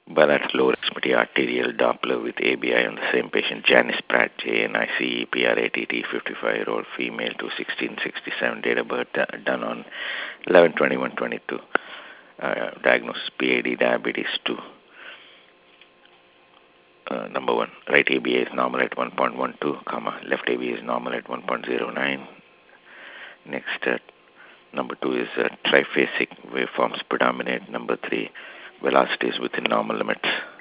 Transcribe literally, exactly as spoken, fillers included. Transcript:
bilateral lower extremity arterial Doppler with A B I on the same patient, Janice Pratt, J N I C E, P R A T T, fifty-five-year-old female, to sixteen sixty-seven, date of birth, uh, done on eleven twenty-one twenty-two. Uh, diagnosis P A D, diabetes two. Uh, number one, right A B A is normal at one point one two, comma, left A B A is normal at one point zero nine. Next, uh, number two is uh, triphasic waveforms predominate. Number three, velocity is within normal limits.